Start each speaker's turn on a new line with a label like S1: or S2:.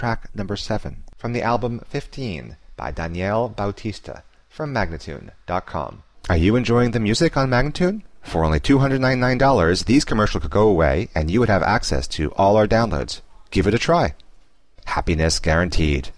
S1: track number 7 from the album 15 by Daniel Bautista from Magnatune.com. Are you enjoying the music on Magnatune? For only $299, these commercials could go away and you would have access to all our downloads. Give it a try. Happiness guaranteed.